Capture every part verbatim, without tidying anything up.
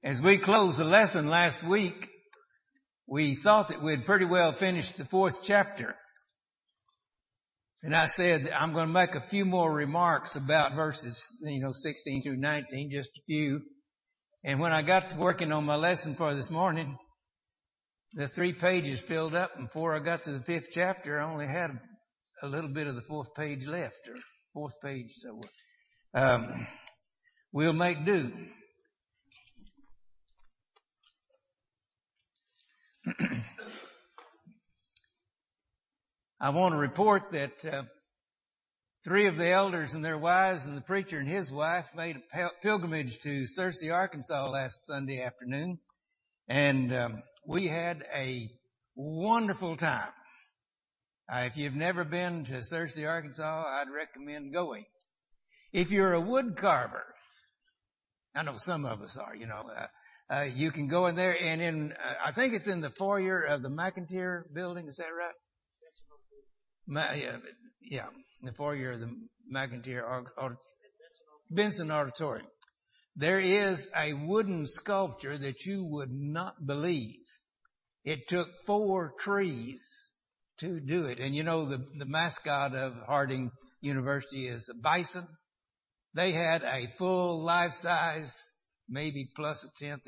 As we closed the lesson last week, we thought that we'd pretty well finished the fourth chapter. And I said, I'm going to make a few more remarks about verses, you know, sixteen through nineteen, just a few. And when I got to working on my lesson for this morning, the three pages filled up, and before I got to the fifth chapter, I only had a little bit of the fourth page left, or fourth page. So um, we'll make do. I want to report that uh, three of the elders and their wives and the preacher and his wife made a pilgrimage to Searcy, Arkansas last Sunday afternoon, and um, we had a wonderful time. Uh, if you've never been to Searcy, Arkansas, I'd recommend going. If you're a wood carver, I know some of us are, you know, uh, uh, you can go in there, and in, uh, I think it's in the foyer of the McIntyre building, is that right? Ma- yeah, yeah, the foyer of the McIntyre Aud- Benson Auditorium. There is a wooden sculpture that you would not believe. It took four trees to do it. And you know, the, the mascot of Harding University is a bison. They had a full life-size, maybe plus a tenth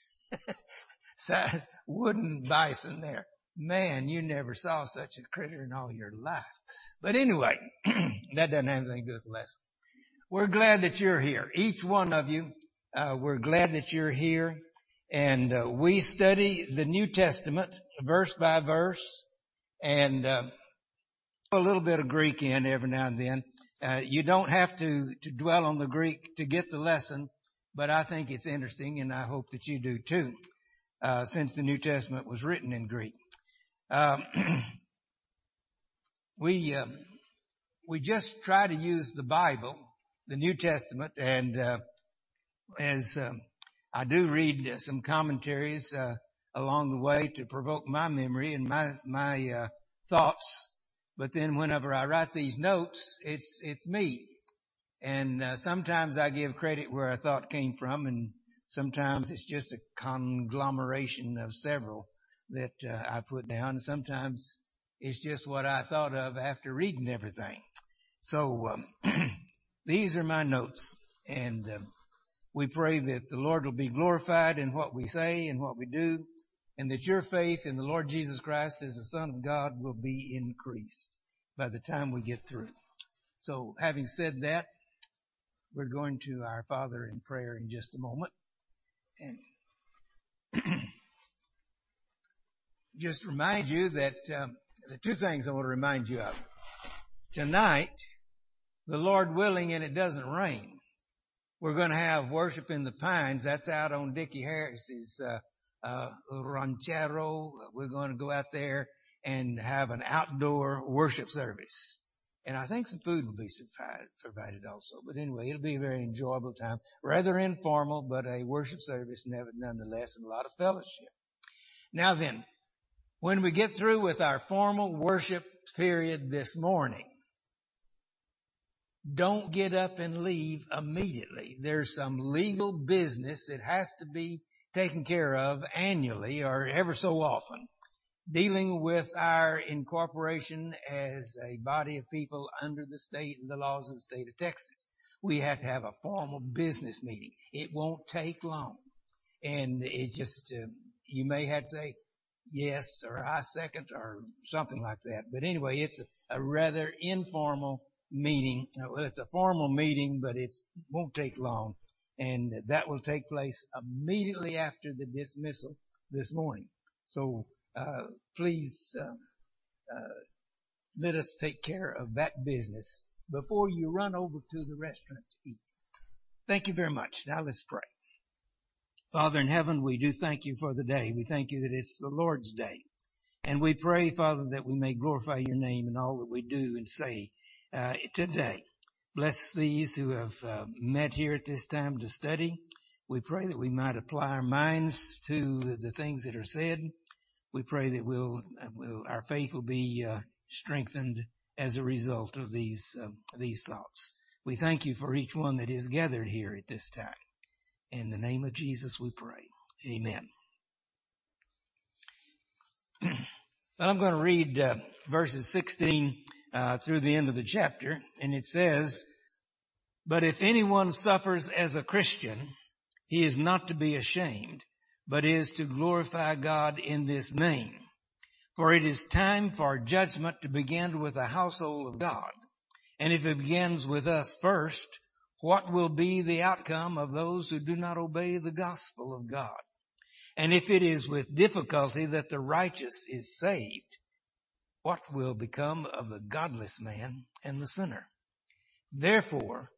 size wooden bison there. Man, you never saw such a critter in all your life. But anyway, that doesn't have anything to do with the lesson. We're glad that you're here. Each one of you, uh, we're glad that you're here. And uh, we study the New Testament verse by verse, and uh, a little bit of Greek in every now and then. Uh, you don't have to, to dwell on the Greek to get the lesson, but I think it's interesting, and I hope that you do too, uh, since the New Testament was written in Greek. Um, we uh, we just try to use the Bible, the New Testament, and uh, as um, I do read some commentaries uh, along the way to provoke my memory and my my uh, thoughts. But then whenever I write these notes, it's it's me, and uh, sometimes I give credit where I thought came from, and sometimes it's just a conglomeration of several that uh, I put down. And sometimes it's just what I thought of after reading everything. So um, these are my notes, and um, we pray that the Lord will be glorified in what we say and what we do, and that your faith in the Lord Jesus Christ as the Son of God will be increased by the time we get through. So having said that, we're going to our Father in prayer in just a moment. And just remind you that um, the two things I want to remind you of. Tonight, the Lord willing, and it doesn't rain, we're going to have worship in the Pines. That's out on Dickie Harris's uh, uh, ranchero. We're going to go out there and have an outdoor worship service. And I think some food will be provided also. But anyway, it'll be a very enjoyable time. Rather informal, but a worship service nonetheless, and a lot of fellowship. Now then, when we get through with our formal worship period this morning, don't get up and leave immediately. There's some legal business that has to be taken care of annually or ever so often, dealing with our incorporation as a body of people under the state and the laws of the state of Texas. We have to have a formal business meeting. It won't take long. And it's just, uh, you may have to say yes or I second or something like that. But anyway, it's a, a rather informal meeting. Well, it's a formal meeting, but it won't take long. And that will take place immediately after the dismissal this morning. So uh, please uh, uh, let us take care of that business before you run over to the restaurant to eat. Thank you very much. Now let's pray. Father in heaven, we do thank you for the day. We thank you that it's the Lord's day. And we pray, Father, that we may glorify your name in all that we do and say uh, today. Bless these who have uh, met here at this time to study. We pray that we might apply our minds to the, the things that are said. We pray that we'll, uh, we'll our faith will be uh, strengthened as a result of these um, these thoughts. We thank you for each one that is gathered here at this time. In the name of Jesus we pray. Amen. Well, I'm going to read uh, verses sixteen uh, through the end of the chapter, and it says, "But if anyone suffers as a Christian, he is not to be ashamed, but is to glorify God in this name. For it is time for judgment to begin with the household of God. And if it begins with us first, what will be the outcome of those who do not obey the gospel of God? And if it is with difficulty that the righteous is saved, what will become of the godless man and the sinner? Therefore,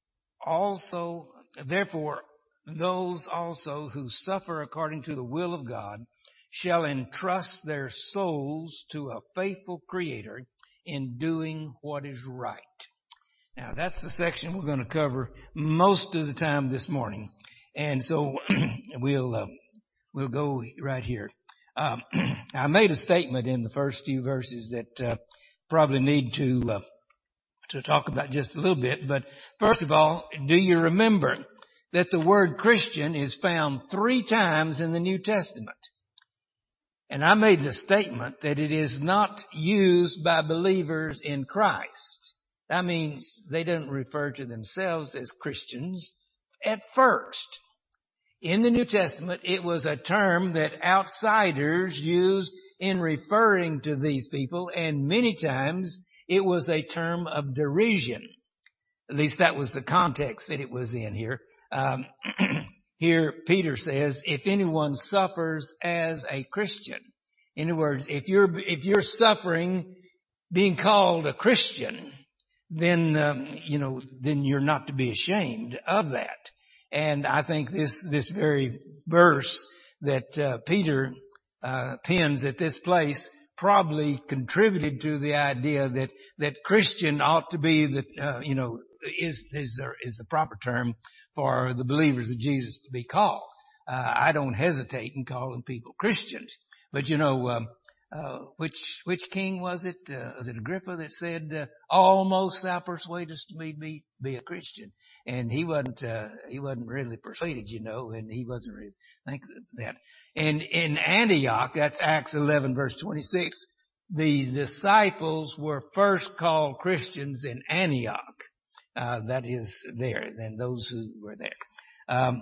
also, therefore, those also who suffer according to the will of God shall entrust their souls to a faithful Creator in doing what is right." Now, that's the section we're going to cover most of the time this morning. And so we'll uh, we'll go right here. Um, I made a statement in the first few verses that uh, probably need to uh, to talk about just a little bit. But first of all, do you remember that the word Christian is found three times in the New Testament? And I made the statement that it is not used by believers in Christ. That means they don't refer to themselves as Christians at first. In the New Testament, it was a term that outsiders used in referring to these people, and many times it was a term of derision. At least that was the context that it was in here. Um, here Peter says, if anyone suffers as a Christian. In other words, if you're if you're suffering being called a Christian, then um, you know then you're not to be ashamed of that. And I think this this very verse that uh, Peter uh, pens at this place probably contributed to the idea that that Christian ought to be the uh, you know is is is the proper term for the believers of Jesus to be called. Uh, I don't hesitate in calling people Christians, but you know, um, uh, which which king was it? Uh, was it Agrippa that said, uh, "Almost thou persuadest me be be a Christian"? And he wasn't uh, he wasn't really persuaded, you know, and he wasn't really thinking that. And in Antioch, that's Acts eleven verse twenty-six. The disciples were first called Christians in Antioch. Uh, that is there, and those who were there. Um,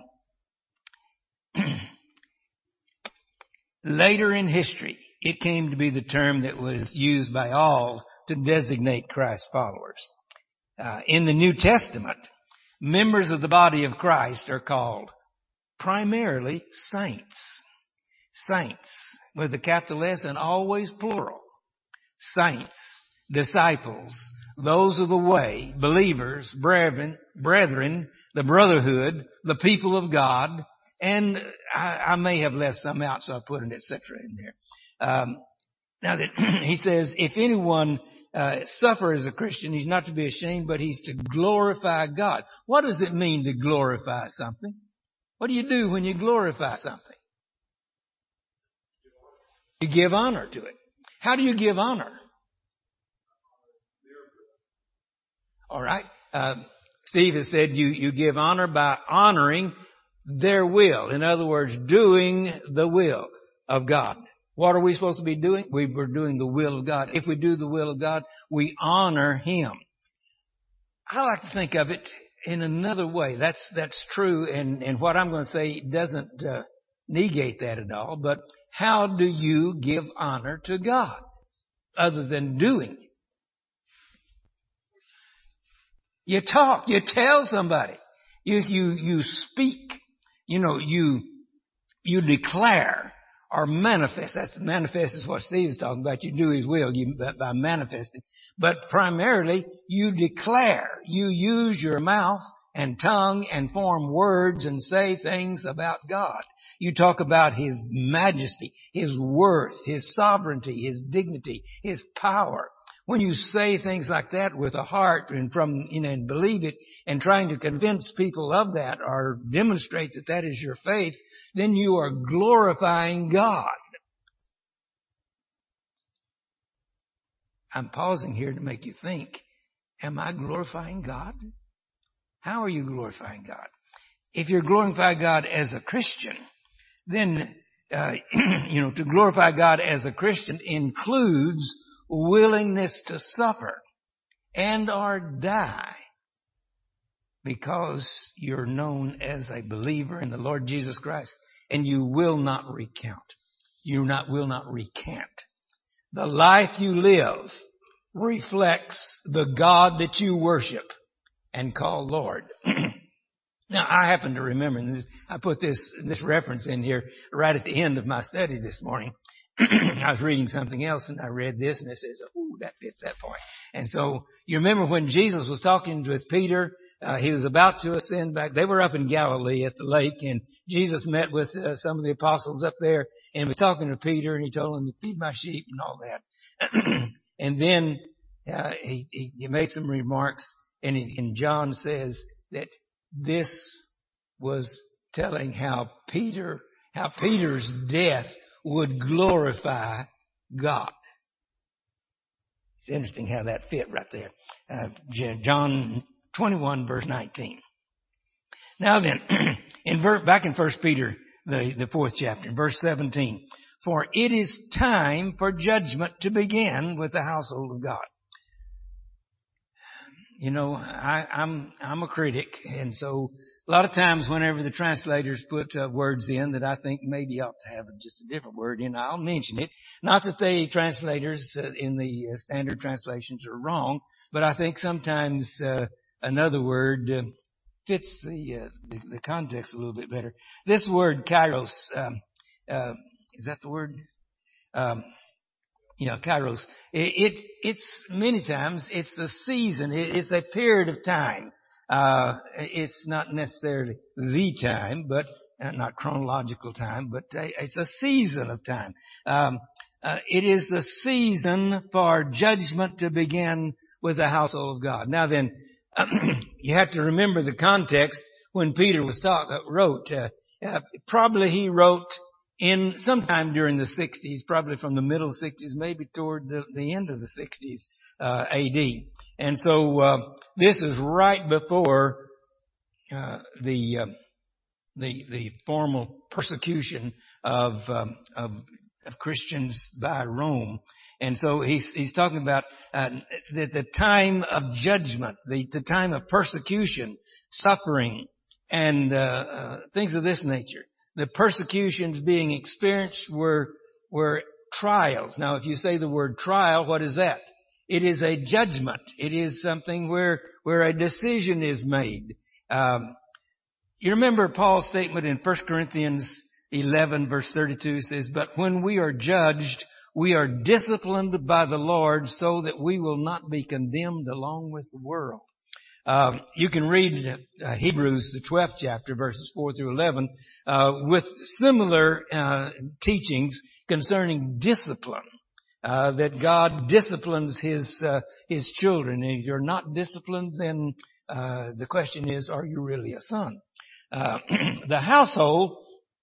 later in history, it came to be the term that was used by all to designate Christ's followers. Uh, in the New Testament, members of the body of Christ are called primarily saints. Saints, with a capital S and always plural. Saints, disciples, those of the way, believers, brethren, brethren, the brotherhood, the people of God, and I, I may have left some out, so I put an et cetera in there. Um, now that he says, if anyone uh, suffer as a Christian, he's not to be ashamed, but he's to glorify God. What does it mean to glorify something? What do you do when you glorify something? You give honor to it. How do you give honor? All right. Uh, Steve has said you, you give honor by honoring their will. In other words, doing the will of God. What are we supposed to be doing? We were doing the will of God. If we do the will of God, we honor Him. I like to think of it in another way. That's that's true, and, and what I'm going to say doesn't uh, negate that at all. But how do you give honor to God other than doing? You talk. You tell somebody. You you you speak. You know, you you declare or manifest. That's manifest is what Steve is talking about. You do His will you, by manifesting. But primarily, you declare. You use your mouth and tongue and form words and say things about God. You talk about His majesty, His worth, His sovereignty, His dignity, His power. When you say things like that with a heart and from, you know, and believe it and trying to convince people of that or demonstrate that that is your faith, then you are glorifying God. I'm pausing here to make you think, am I glorifying God? How are you glorifying God? if you glorify God as a Christian, then, uh, you know, to glorify God as a Christian includes willingness to suffer and or die because you're known as a believer in the Lord Jesus Christ, and you will not recount. You not, will not recant. The life you live reflects the God that you worship and call Lord. Now, I happen to remember, and this, I put this, this reference in here right at the end of my study this morning. I was reading something else and I read this and it says, ooh, that fits that point. And so you remember when Jesus was talking with Peter, uh, he was about to ascend back. They were up in Galilee at the lake, and Jesus met with uh, some of the apostles up there and was talking to Peter, and he told him to feed my sheep and all that. And then uh, he, he, he made some remarks, and, he, and John says that this was telling how Peter, how Peter's death would glorify God. It's interesting how that fit right there. Uh, John twenty-one, verse nineteen. Now then, in ver- back in First Peter, the, the fourth chapter, verse seventeen. For it is time for judgment to begin with the household of God. You know, I, I'm I'm a critic, and so a lot of times whenever the translators put uh, words in that I think maybe ought to have just a different word in, I'll mention it. Not that the translators uh, in the uh, standard translations are wrong, but I think sometimes uh, another word uh, fits the, uh, the the context a little bit better. This word kairos, um, uh, is that the word? Um, You know, kairos. It, it, it's many times, it's a season. It, it's a period of time. Uh, it's not necessarily the time, but uh, not chronological time, but uh, it's a season of time. Um, uh, it is the season for judgment to begin with the household of God. Now then, you have to remember the context when Peter was talk, uh, wrote. Uh, uh, probably he wrote in sometime during the sixties, probably from the middle sixties, maybe toward the, the end of the sixties, uh, A D. And so, uh, this is right before, uh, the, uh, the, the formal persecution of, um, of, of Christians by Rome. And so he's, he's talking about, uh, the, the time of judgment, the, the time of persecution, suffering, and, uh, uh, things of this nature. The persecutions being experienced were, were trials. Now, if you say the word trial, what is that? It is a judgment. It is something where, where a decision is made. Um, you remember Paul's statement in First Corinthians eleven, verse thirty-two says, but when we are judged, we are disciplined by the Lord so that we will not be condemned along with the world. Uh, you can read uh, Hebrews, the twelfth chapter, verses four through eleven, uh, with similar uh, teachings concerning discipline. Uh, that God disciplines His uh, His children. And if you're not disciplined, then uh, the question is, are you really a son? Uh, the household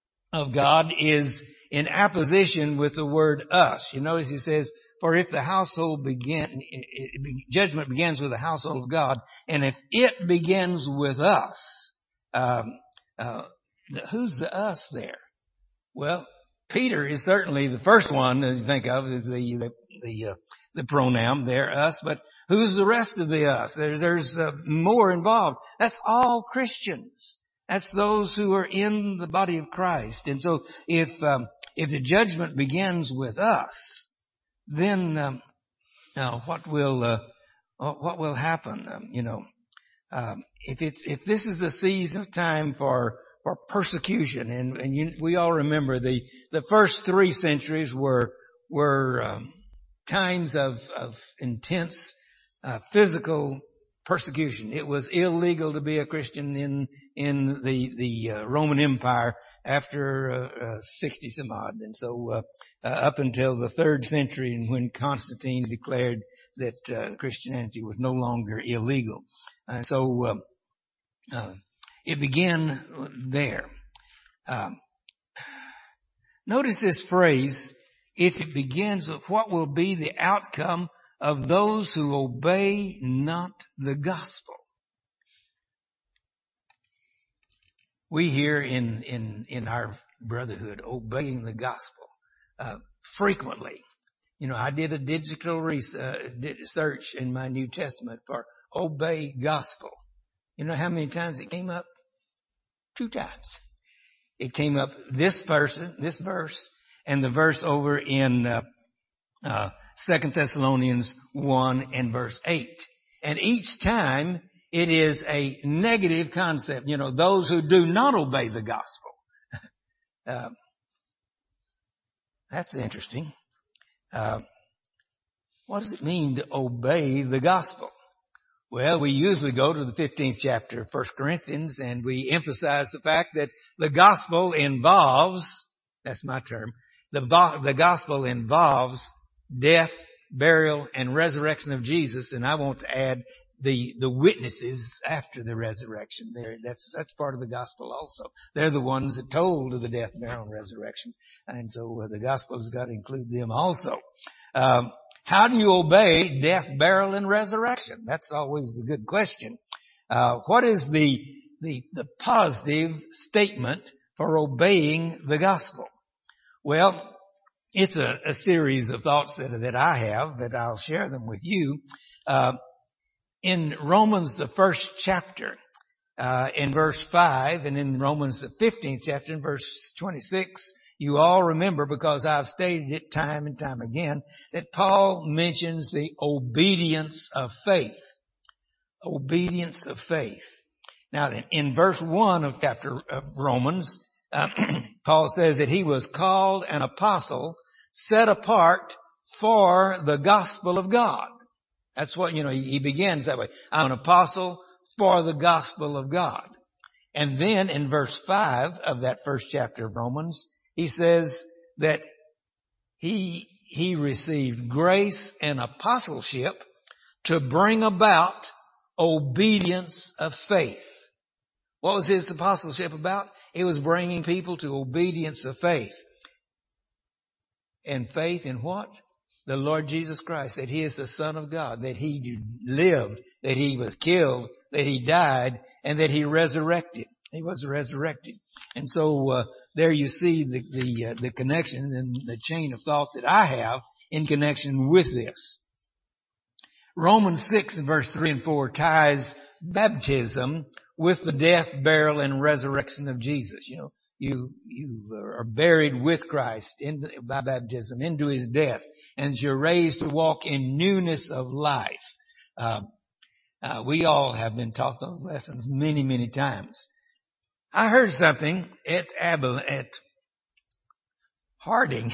of God is in apposition with the word us. You notice He says, for if the household begin, judgment begins with the household of God, and if it begins with us, um, uh, who's the us there? Well, Peter is certainly the first one that you think of, the the the, uh, the pronoun there, us. But who's the rest of the us? There's there's uh, more involved. That's all Christians. That's those who are in the body of Christ. And so, if um, if the judgment begins with us, then um, now what will uh, what will happen? Um, you know, um, if it's if this is the season of time for for persecution, and and you, we all remember the the first three centuries were were um, times of of intense uh, physical persecution. It was illegal to be a Christian in in the the uh, Roman Empire after uh, uh, sixty some odd, and so uh, uh, up until the third century, and when Constantine declared that uh, Christianity was no longer illegal, and so uh, uh, it began there. Um, notice this phrase: if it begins with what will be the outcome of those who obey not the gospel. we hear in, in, in our brotherhood obeying the gospel, uh, frequently. You know, I did a digital research in my New Testament for obey gospel. You know how many times it came up? Two times. It came up this person, this verse, and the verse over in uh, uh, Second Thessalonians one and verse eight. And each time it is a negative concept. You know, those who do not obey the gospel. uh, that's interesting. Uh, what does it mean to obey the gospel? Well, we usually go to the fifteenth chapter of First Corinthians and we emphasize the fact that the gospel involves, that's my term, the, the gospel involves death, burial, and resurrection of Jesus. And I want to add the, the witnesses after the resurrection. There, that's, that's part of the gospel also. They're the ones that told of the death, burial, and resurrection. And so uh, the gospel's got to include them also. Um, How do you obey death, burial, and resurrection? That's always a good question. Uh, what is the, the, the positive statement for obeying the gospel? Well, it's a, a series of thoughts that, that I have that I'll share them with you. Uh, in Romans, the first chapter, uh, in verse five, and in Romans, the fifteenth chapter, in verse twenty-six, you all remember, because I've stated it time and time again, that Paul mentions the obedience of faith. Obedience of faith. Now, in verse one of chapter of Romans, uh, Paul says that he was called an apostle, set apart for the gospel of God. That's what, you know, he begins that way. I'm an apostle for the gospel of God. And then in verse five of that first chapter of Romans, he says that he, he received grace and apostleship to bring about obedience of faith. What was his apostleship about? It was bringing people to obedience of faith. And faith in what? The Lord Jesus Christ, that He is the Son of God, that He lived, that He was killed, that He died, and that He resurrected. He was resurrected. And so uh, there you see the the, uh, the connection and the chain of thought that I have in connection with this. Romans six and verse three and four ties baptism with the death, burial, and resurrection of Jesus. You know, you you are buried with Christ in, by baptism into His death, and you're raised to walk in newness of life. Uh, uh, we all have been taught those lessons many, many times. I heard something at Abel, at Harding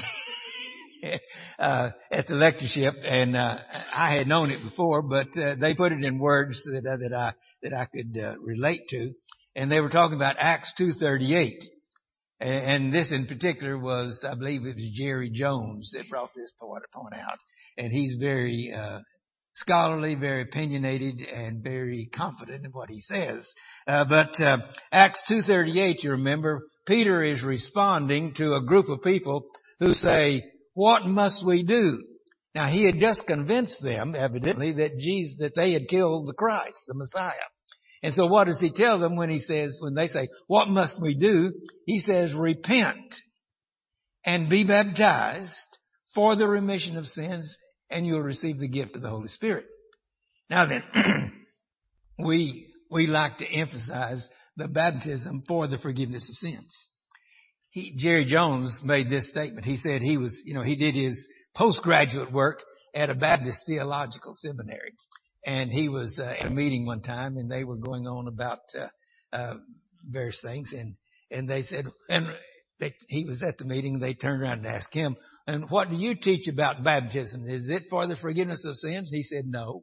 uh, at the lectureship, and uh, I had known it before, but uh, they put it in words that uh, that I that I could uh, relate to, and they were talking about Acts two thirty-eight, and, and this in particular was, I believe, it was Jerry Jones that brought this point point out, and he's very uh, scholarly, very opinionated, and very confident in what he says. Uh, but uh, Acts two thirty-eight, you remember, Peter is responding to a group of people who say, "What must we do?" Now, he had just convinced them, evidently, that Jesus, that they had killed the Christ, the Messiah. And so what does he tell them when he says, when they say, "What must we do?" He says, "Repent and be baptized for the remission of sins, and you'll receive the gift of the Holy Spirit." Now then, we we like to emphasize the baptism for the forgiveness of sins. He, Jerry Jones made this statement. He said he was, you know, he did his postgraduate work at a Baptist theological seminary, and he was uh, at a meeting one time, and they were going on about uh, uh, various things, and and they said, and they, he was at the meeting. They turned around and asked him, "And what do you teach about baptism? Is it for the forgiveness of sins?" He said, "No."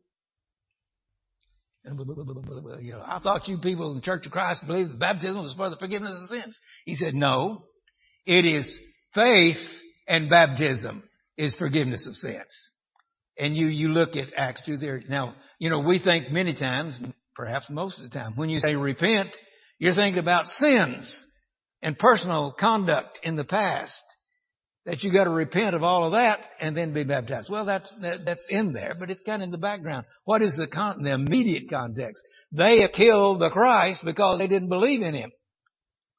And, you know, "I thought you people in the Church of Christ believed that baptism was for the forgiveness of sins." He said, "No, it is faith and baptism is forgiveness of sins." And you, you look at Acts two there. Now, you know, we think many times, perhaps most of the time, when you say repent, you're thinking about sins and personal conduct in the past, that you got to repent of all of that and then be baptized. Well, that's that, that's in there, but it's kind of in the background. What is the con- the immediate context? They have killed the Christ because they didn't believe in Him.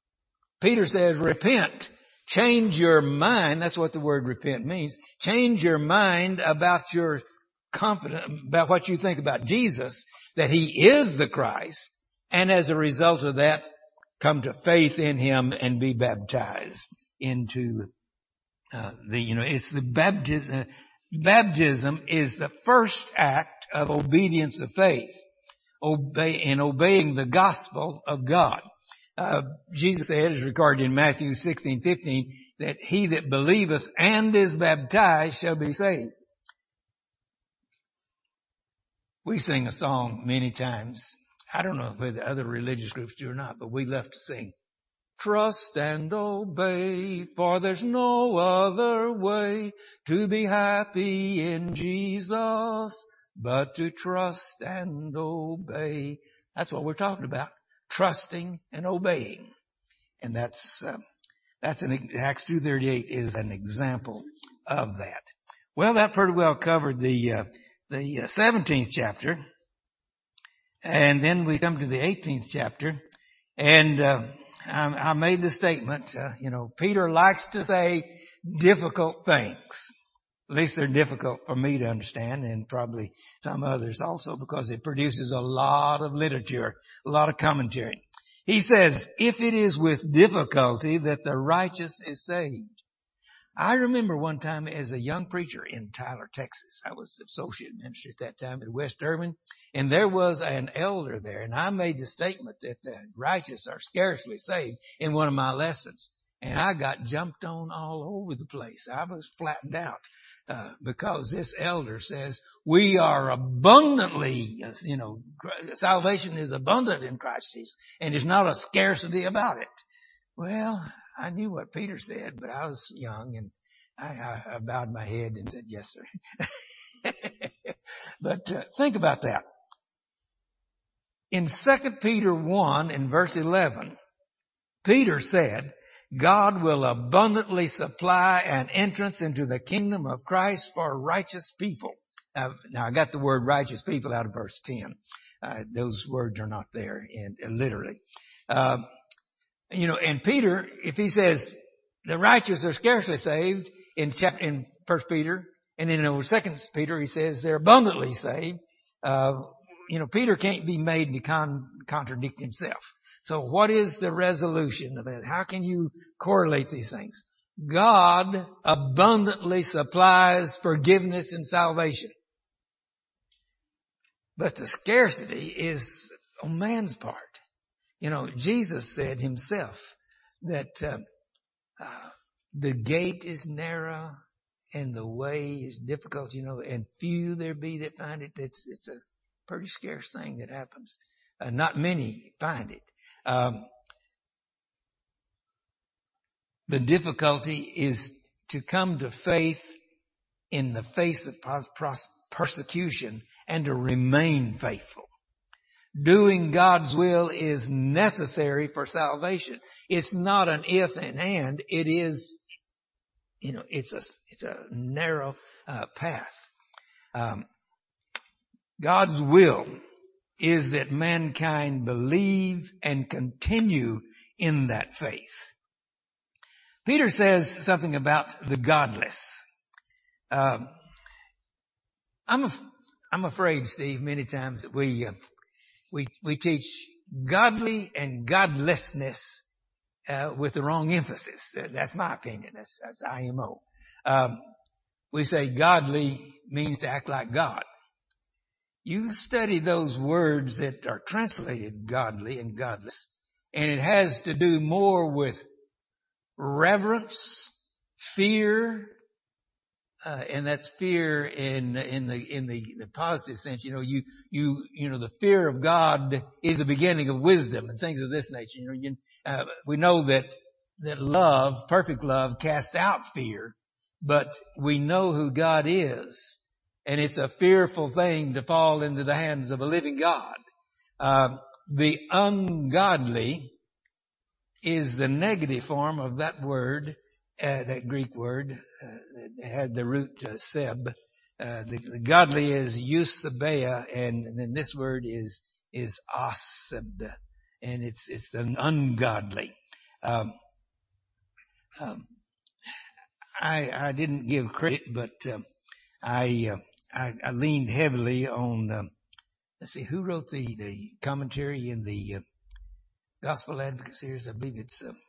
Peter says, repent. Change your mind. That's what the word repent means. Change your mind about your confidence, about what you think about Jesus, that He is the Christ. And as a result of that, come to faith in Him and be baptized into uh, the, you know, it's the baptism. Uh, baptism is the first act of obedience of faith, obey, in obeying the gospel of God. Uh, Jesus said, as recorded in Matthew sixteen fifteen, that he that believeth and is baptized shall be saved. We sing a song many times. I don't know whether other religious groups do or not, but we love to sing. Trust and obey, for there's no other way to be happy in Jesus but to trust and obey. That's what we're talking about. Trusting and obeying. And that's, uh, that's an, Acts two thirty-eight is an example of that. Well, that pretty well covered the, uh, the uh, seventeenth chapter. And then we come to the eighteenth chapter. And, uh, I, I made the statement, uh, you know, Peter likes to say difficult things. At least they're difficult for me to understand, and probably some others also, because it produces a lot of literature, a lot of commentary. He says, if it is with difficulty that the righteous is saved. I remember one time as a young preacher in Tyler, Texas. I was associate minister at that time at West Urban, and there was an elder there, and I made the statement that the righteous are scarcely saved in one of my lessons. And I got jumped on all over the place. I was flattened out uh, because this elder says we are abundantly, you know, salvation is abundant in Christ Jesus, and there's not a scarcity about it. Well, I knew what Peter said, but I was young, and I, I bowed my head and said, yes, sir. But uh, think about that. In Second Peter one in verse eleven, Peter said, God will abundantly supply an entrance into the kingdom of Christ for righteous people. Uh, now, I got the word righteous people out of verse ten. Uh, those words are not there in, uh, literally. Uh, you know, and Peter, if he says the righteous are scarcely saved in chapter, in First Peter, and then in Second Peter he says they're abundantly saved. Uh, you know, Peter can't be made to con- contradict himself. So what is the resolution of it? How can you correlate these things? God abundantly supplies forgiveness and salvation. But the scarcity is on man's part. You know, Jesus said himself that uh, uh, the gate is narrow and the way is difficult, you know, and few there be that find it. It's, it's a pretty scarce thing that happens. Uh, not many find it. Um, the difficulty is to come to faith in the face of persecution and to remain faithful. Doing God's will is necessary for salvation. It's not an if and and. It is, you know, it's a, it's a narrow uh, path. Um, God's will is that mankind believe and continue in that faith. Peter says something about the godless. Um, I'm af- I'm afraid, Steve, many times that we uh, we we teach godly and godlessness uh, with the wrong emphasis. That's my opinion. That's that's I M O. Um, we say godly means to act like God. You study those words that are translated godly and godless, and it has to do more with reverence, fear, uh, and that's fear in in the in the, the positive sense. You know, you you you know, the fear of God is the beginning of wisdom and things of this nature. You know, you, uh, we know that that love, perfect love, casts out fear, but we know who God is. And it's a fearful thing to fall into the hands of a living God. Uh, the ungodly is the negative form of that word, uh, that Greek word. Uh, it had the root uh, seb. Uh, the, the godly is eusebia, and then this word is is aseb, and it's it's the ungodly. Um, Um, I, I didn't give credit, but uh, I, uh, I I leaned heavily on. Um, let's see, who wrote the, the commentary in the uh, Gospel Advocate series? I believe it's uh,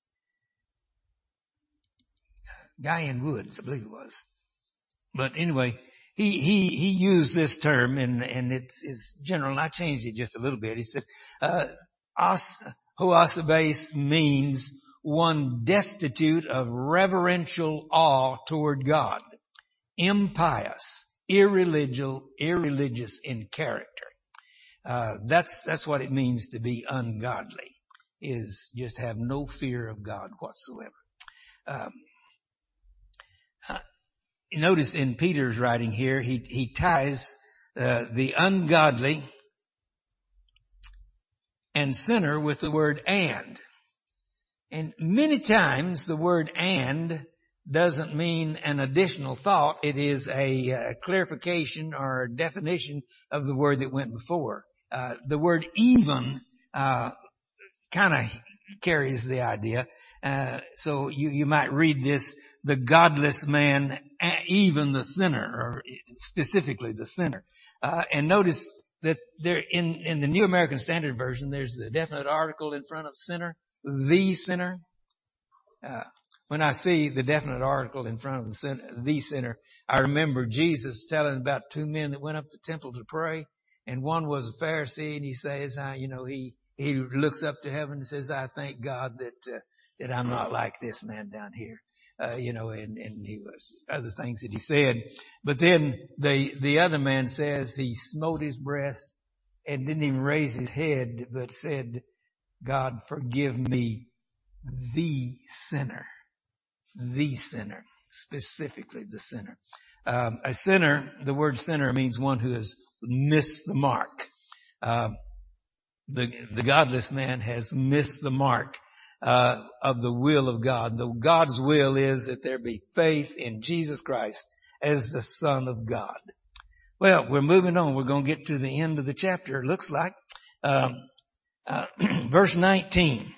Guyan Woods, I believe it was. But anyway, he he he used this term, and and it's, it's general. And I changed it just a little bit. He said, uh, os, "Hoasabes" means one destitute of reverential awe toward God, impious, irreligious, irreligious in character. Uh, that's that's what it means to be ungodly. Is just have no fear of God whatsoever. Um, Notice in Peter's writing here, he, he ties uh, the ungodly and sinner with the word "and." And many times the word "and" doesn't mean an additional thought. It is a, a clarification or a definition of the word that went before. Uh, the word "even" uh, kind of carries the idea. Uh, so you, you might read this, the godless man, even the sinner, or specifically the sinner. Uh, and notice that there, in, in the New American Standard Version, there's the definite article in front of sinner, the sinner. Uh, when I see the definite article in front of the sinner, the sinner, I remember Jesus telling about two men that went up to the temple to pray, and one was a Pharisee, and he says, uh, you know, he, he looks up to heaven and says, I thank God that, uh, that I'm not like this man down here. Uh, you know, and, and he was other things that he said. But then the, the other man says he smote his breast and didn't even raise his head, but said, God, forgive me, the sinner. The sinner. Specifically the sinner. Um, a sinner, the word sinner means one who has missed the mark. Uh, the, the godless man has missed the mark. Uh, of the will of God. The God's will is that there be faith in Jesus Christ as the Son of God. Well, we're moving on. We're going to get to the end of the chapter, it looks like. Um, uh, verse nineteen.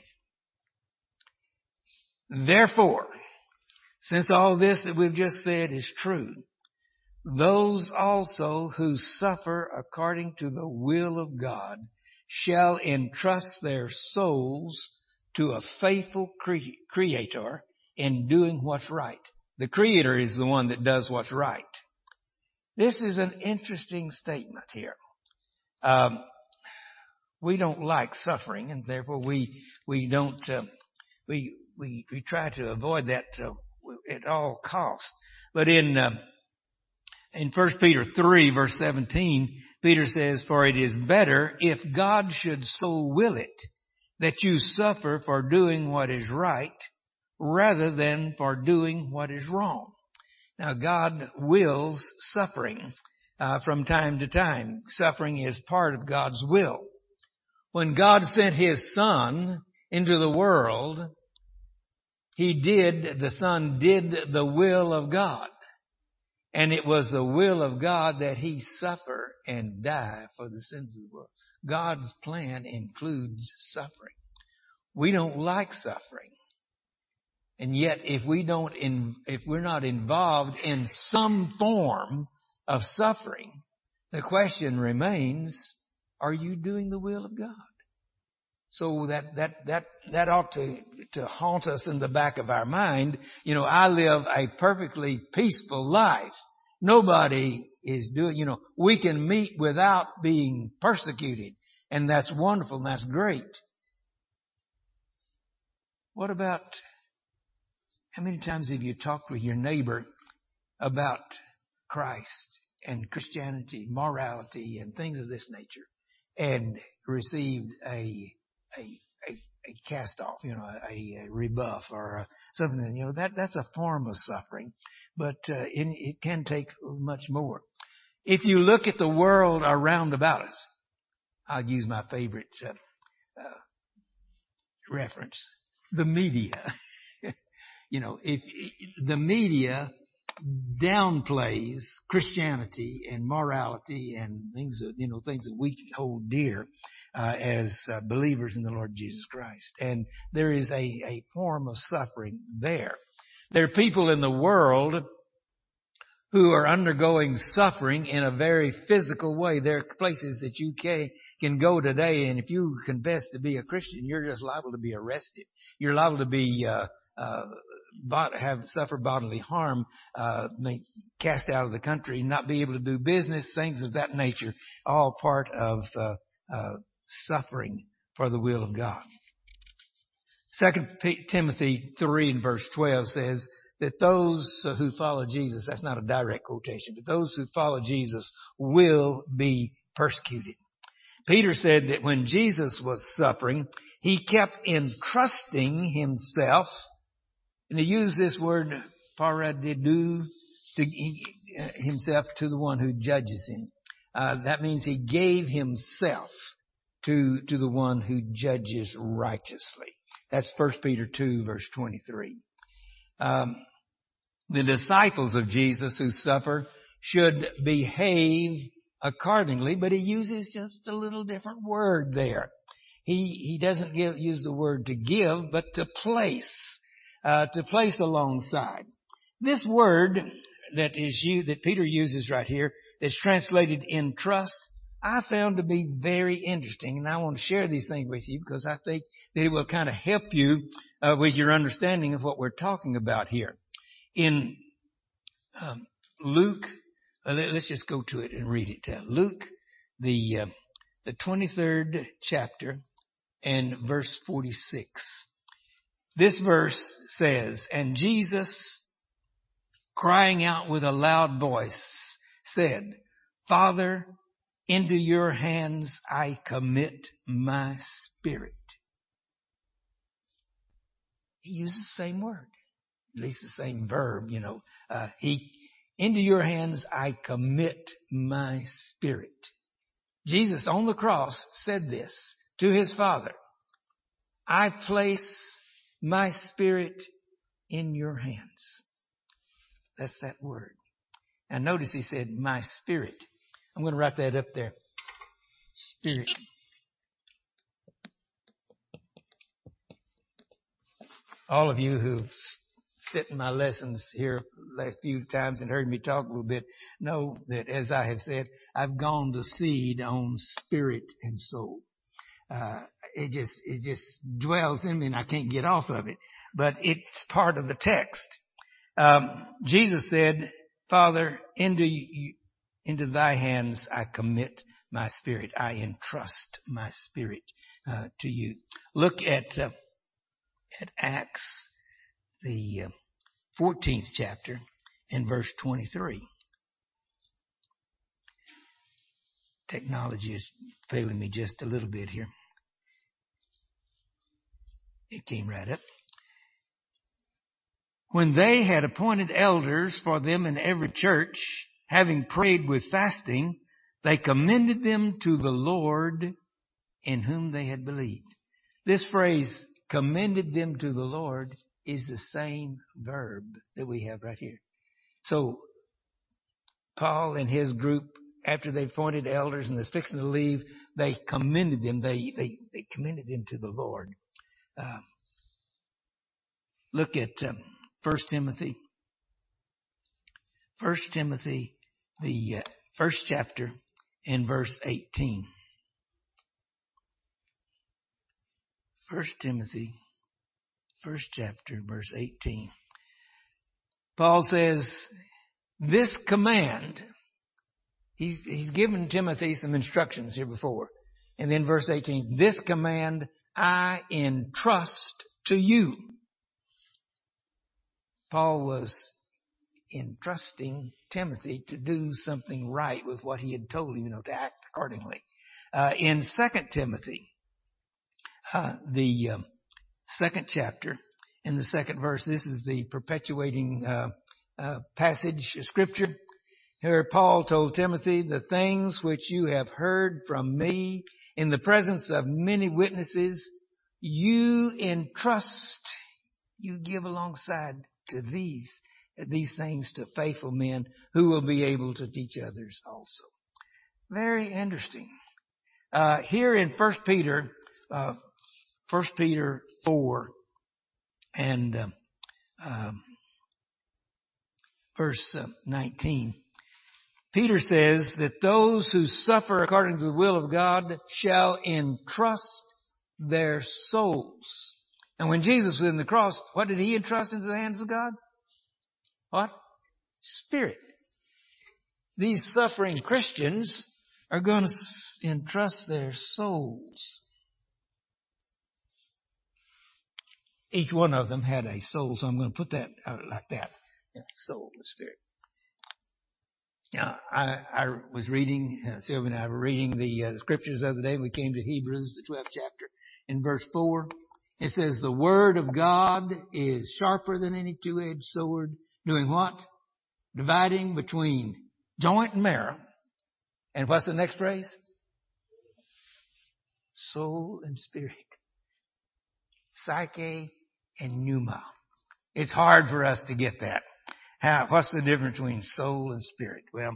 Therefore, since all this that we've just said is true, those also who suffer according to the will of God shall entrust their souls to a faithful cre- creator in doing what's right. The creator is the one that does what's right. This is an interesting statement here. Um, we don't like suffering, and therefore we we don't uh, we we we try to avoid that uh, at all costs. But in uh, in First Peter three verse seventeen, Peter says, "For it is better if God should so will it, that you suffer for doing what is right rather than for doing what is wrong." Now, God wills suffering uh, from time to time. Suffering is part of God's will. When God sent His Son into the world, He did, the Son did the will of God. And it was the will of God that He suffer and die for the sins of the world. God's plan includes suffering. We don't like suffering. And yet if we don't, in, if we're not involved in some form of suffering, the question remains, are you doing the will of God? So that, that, that, that ought to, to haunt us in the back of our mind. You know, I live a perfectly peaceful life. Nobody is doing, you know, we can meet without being persecuted. And that's wonderful and that's great. What about, how many times have you talked with your neighbor about Christ and Christianity, morality, and things of this nature, and received a a a, a cast off, you know, a, a rebuff or a, something? You know, that that's a form of suffering, but uh, it, it can take much more. If you look at the world around about us, I'll use my favorite uh, uh, reference. The media. You know, if the media downplays Christianity and morality and things that, you know, things that we hold dear uh, as uh, believers in the Lord Jesus Christ. And there is a, a form of suffering there. There are people in the world who are undergoing suffering in a very physical way. There are places that you can, can go today, and if you confess to be a Christian, you're just liable to be arrested. You're liable to be uh, uh, have suffer bodily harm, uh, may cast out of the country, not be able to do business, things of that nature, all part of uh, uh, suffering for the will of God. Second Timothy three and verse twelve says that those who follow Jesus, that's not a direct quotation, but those who follow Jesus will be persecuted. Peter said that when Jesus was suffering, he kept entrusting himself, and he used this word, paradidu, to he, uh, himself to the one who judges him. Uh, that means he gave himself to, to the one who judges righteously. That's First Peter two, verse twenty-three. Um, the disciples of Jesus who suffer should behave accordingly, but he uses just a little different word there. He, he doesn't give, use the word to give, but to place. Uh, to place alongside. This word that is you, that Peter uses right here, that's translated in trust, I found to be very interesting, and I want to share these things with you because I think that it will kind of help you uh, with your understanding of what we're talking about here. In um, Luke, uh, let's just go to it and read it. Uh, Luke, the uh, the twenty-third chapter and verse forty-six. This verse says, "And Jesus, crying out with a loud voice, said, Father, into your hands I commit my spirit." He uses the same word, at least the same verb, you know. Uh, he, into your hands I commit my spirit. Jesus on the cross said this to his Father, I place my spirit in your hands. That's that word. And notice he said, my spirit. I'm going to write that up there. Spirit. All of you who've sit in my lessons here last few times and heard me talk a little bit know that, as I have said, I've gone to seed on spirit and soul. Uh, it just, it just dwells in me and I can't get off of it, but it's part of the text. Um, Jesus said, Father, into you, into thy hands I commit my spirit. I entrust my spirit, uh, to you. Look at, uh, at Acts, the uh, fourteenth chapter and verse twenty-three. Technology is failing me just a little bit here. It came right up. When they had appointed elders for them in every church, having prayed with fasting, they commended them to the Lord in whom they had believed. This phrase, commended them to the Lord, is the same verb that we have right here. So, Paul and his group, after they appointed elders and they're fixing to leave, they commended them. They, they, they commended them to the Lord. Uh, look at um, First Timothy. First Timothy, the uh, first chapter and verse eighteen. First Timothy, first chapter, verse eighteen. Paul says, this command, he's, he's given Timothy some instructions here before. And then verse eighteen, this command I entrust to you. Paul was entrusting Timothy to do something right with what he had told him, you know, to act accordingly. Uh, in Second Timothy, uh, the uh, second chapter, in the second verse, this is the perpetuating uh, uh, passage of Scripture. Here Paul told Timothy, the things which you have heard from me in the presence of many witnesses, you entrust, you give alongside to these these things to faithful men who will be able to teach others also. Very interesting. Uh, here in First Peter, uh, First Peter four and uh, um, verse uh, nineteen, Peter says that those who suffer according to the will of God shall entrust their souls. And when Jesus was in the cross, what did he entrust into the hands of God? What? Spirit. These suffering Christians are going to entrust their souls. Each one of them had a soul, so I'm going to put that out like that. Soul and spirit. Now, I, I was reading, uh, Sylvia and I were reading the, uh, the scriptures the other day. We came to Hebrews, the twelfth chapter, in verse four. It says, the word of God is sharper than any two-edged sword, doing what? Dividing between joint and marrow. And what's the next phrase? Soul and spirit. Psyche and pneuma. It's hard for us to get that. How, what's the difference between soul and spirit? Well,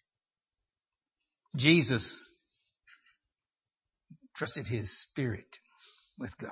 Jesus trusted his spirit with God.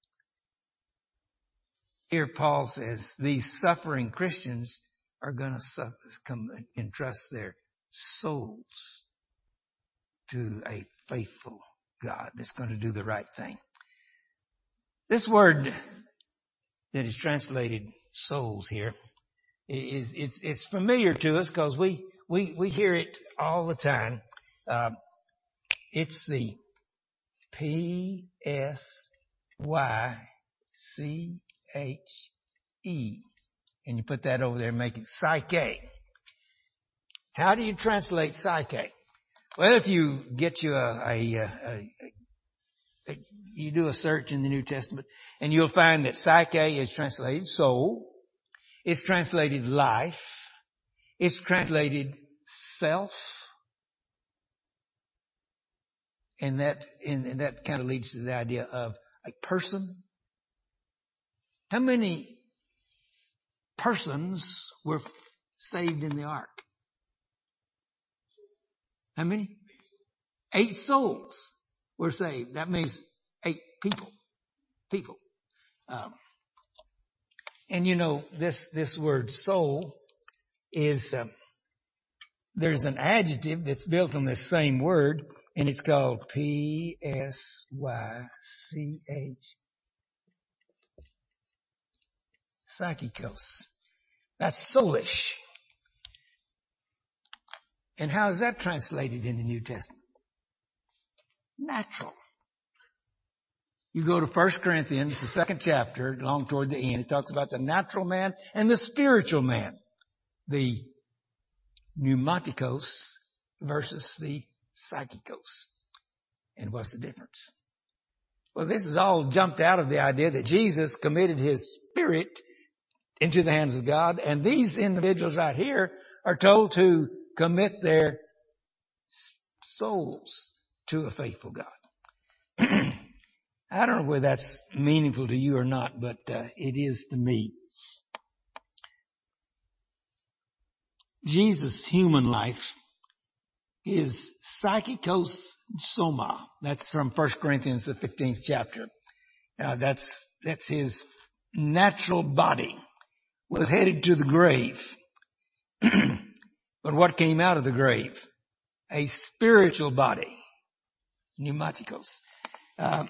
Here Paul says these suffering Christians are going to suffer, come entrust their souls to a faithful God that's going to do the right thing. This word that is translated souls here is it's it's familiar to us because we we we hear it all the time. Uh, it's the P S Y C H E, and you put that over there and make it psyche. How do you translate psyche? Well, if you get you a, a, a, a you do a search in the New Testament, and you'll find that psyche is translated soul. It's translated life. It's translated self. And that, and that kind of leads to the idea of a person. How many persons were saved in the ark? How many? Eight souls were saved. That means eight people. People. Um, and you know, this, this word soul is, um, there's an adjective that's built on this same word, and it's called P S Y C H. Psychikos. That's soulish. And how is that translated in the New Testament? Natural. You go to First Corinthians, the second chapter, along toward the end, it talks about the natural man and the spiritual man. The pneumatikos versus the psychikos. And what's the difference? Well, this is all jumped out of the idea that Jesus committed his spirit into the hands of God, and these individuals right here are told to commit their souls to a faithful God. I don't know whether that's meaningful to you or not, but uh, it is to me. Jesus' human life is psychikos soma. That's from First Corinthians, the fifteenth chapter. Uh, that's that's his natural body was headed to the grave. But what came out of the grave? A spiritual body. Pneumatikos. Uh,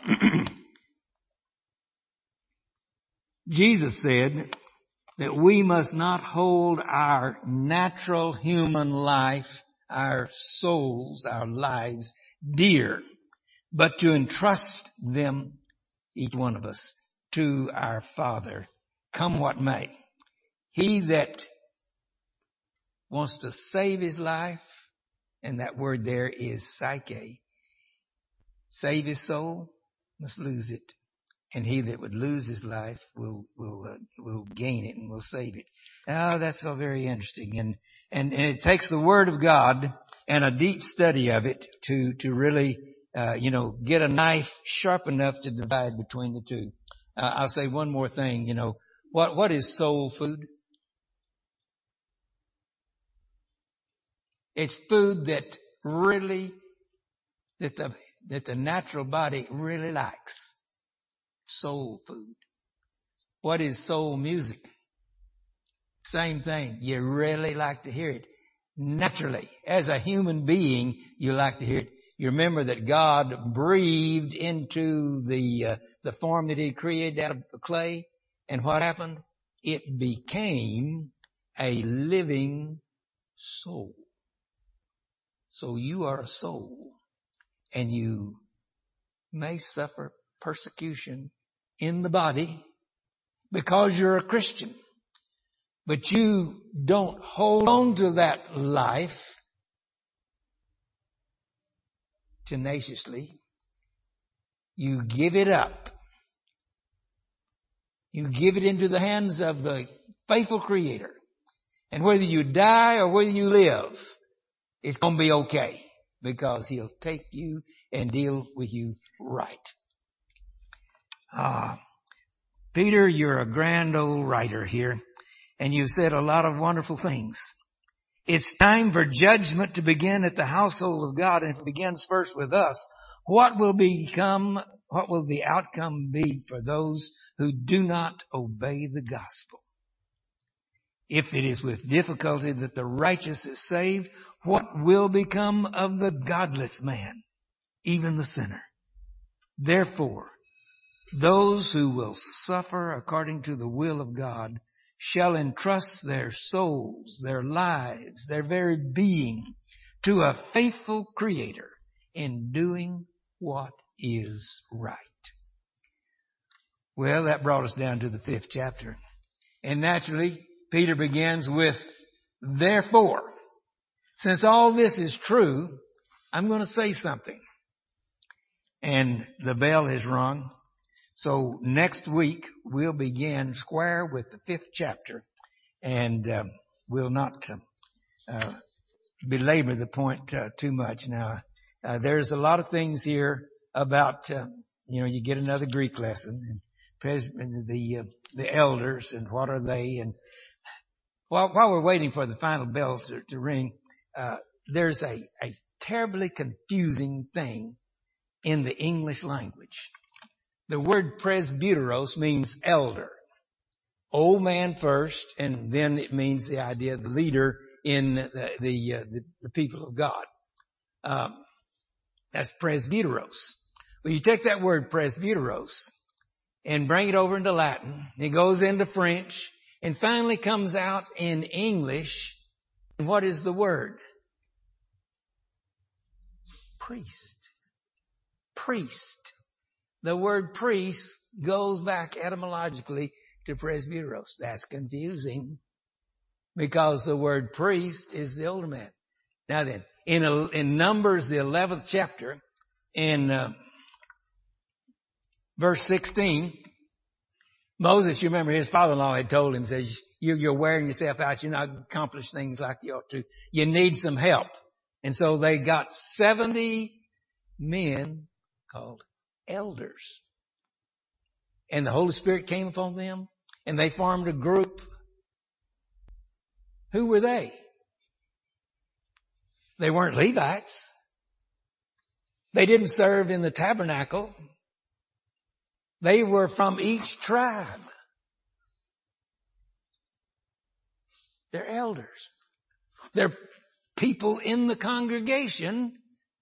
Jesus said that we must not hold our natural human life, our souls, our lives dear, but to entrust them, each one of us, to our Father, come what may. He that wants to save his life, and that word there is psyche, save his soul, must lose it. And he that would lose his life will will uh, will gain it and will save it. Oh, that's so very interesting. And, and and it takes the Word of God and a deep study of it to to really uh, you know get a knife sharp enough to divide between the two. Uh, I'll say one more thing. You know what what is soul food? It's food that really, that the, that the natural body really likes. Soul food. What is soul music? Same thing. You really like to hear it. Naturally, as a human being, you like to hear it. You remember that God breathed into the uh, the form that He created out of the clay, and what happened? It became a living soul. So you are a soul, and you may suffer persecution in the body because you're a Christian. But you don't hold on to that life tenaciously. You give it up. You give it into the hands of the faithful Creator. And whether you die or whether you live, it's going to be okay, because He'll take you and deal with you right. Ah, Peter, you're a grand old writer here, and you've said a lot of wonderful things. It's time for judgment to begin at the household of God, and if it begins first with us, what will become, what will the outcome be for those who do not obey the gospel? If it is with difficulty that the righteous is saved, what will become of the godless man, even the sinner? Therefore, those who will suffer according to the will of God shall entrust their souls, their lives, their very being to a faithful Creator in doing what is right. Well, that brought us down to the fifth chapter. And naturally, Peter begins with, therefore. Since all this is true, I'm going to say something. And the bell has rung. So next week, we'll begin square with the fifth chapter. And uh, we'll not uh, belabor the point uh, too much. Now, uh, there's a lot of things here about, uh, you know, you get another Greek lesson. And pres- the, uh, the elders, and what are they? And while, while we're waiting for the final bell to, to ring, uh, there's a, a terribly confusing thing in the English language. The word presbyteros means elder. Old man first, and then it means the idea of the leader in the the, uh, the, the people of God. Um, that's presbyteros. Well, you take that word presbyteros and bring it over into Latin. It goes into French and finally comes out in English. And what is the word? Priest. Priest. The word priest goes back etymologically to presbyteros. That's confusing, because the word priest is the older man. Now then, in, a, in Numbers, the eleventh chapter, in uh, verse sixteen, Moses, you remember his father-in-law had told him, says, you, you're wearing yourself out. You're not accomplish things like you ought to. You need some help. And so they got seventy men called elders. And the Holy Spirit came upon them, and they formed a group. Who were they? They weren't Levites. They didn't serve in the tabernacle. They were from each tribe. They're elders. They're people in the congregation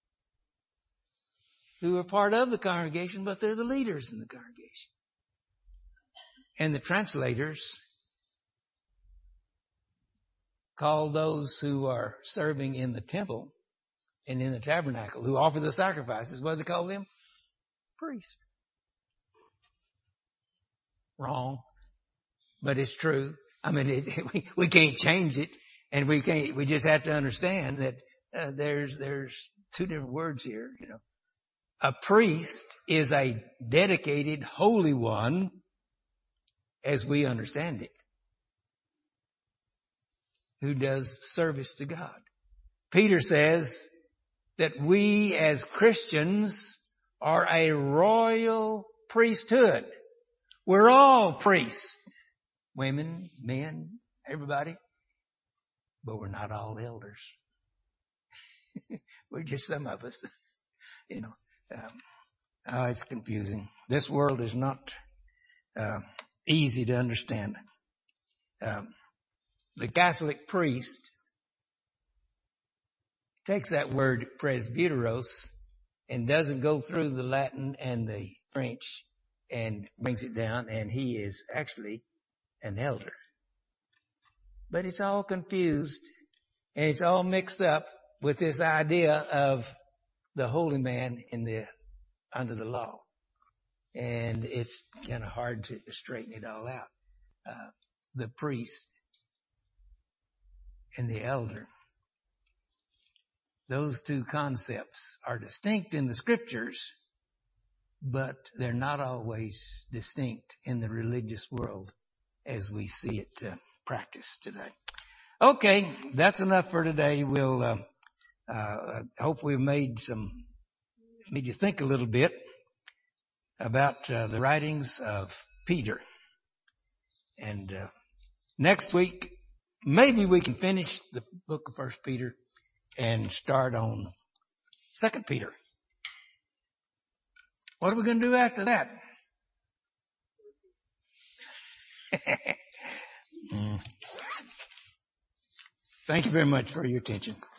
who are part of the congregation, but they're the leaders in the congregation. And the translators call those who are serving in the temple and in the tabernacle, who offer the sacrifices, what do they call them? Priests. Wrong. But it's true. I mean, it, we, we can't change it, and we can't, we just have to understand that uh, there's, there's two different words here, you know. A priest is a dedicated holy one, as we understand it, who does service to God. Peter says that we as Christians are a royal priesthood. We're all priests. Women, men, everybody. But we're not all elders. We're just some of us, you know. Um, oh, it's confusing. This world is not uh, easy to understand. Um, the Catholic priest takes that word presbyteros and doesn't go through the Latin and the French and brings it down, and he is actually an elder. But it's all confused, and it's all mixed up with this idea of the holy man in the under the law. And it's kind of hard to straighten it all out. Uh, the priest and the elder. Those two concepts are distinct in the scriptures, but they're not always distinct in the religious world as we see it uh, practiced today. Okay, that's enough for today. We'll uh, uh, hope we've made some, made you think a little bit about uh, the writings of Peter. And uh, next week, maybe we can finish the book of First Peter and start on Second Peter. What are we going to do after that? mm. Thank you very much for your attention.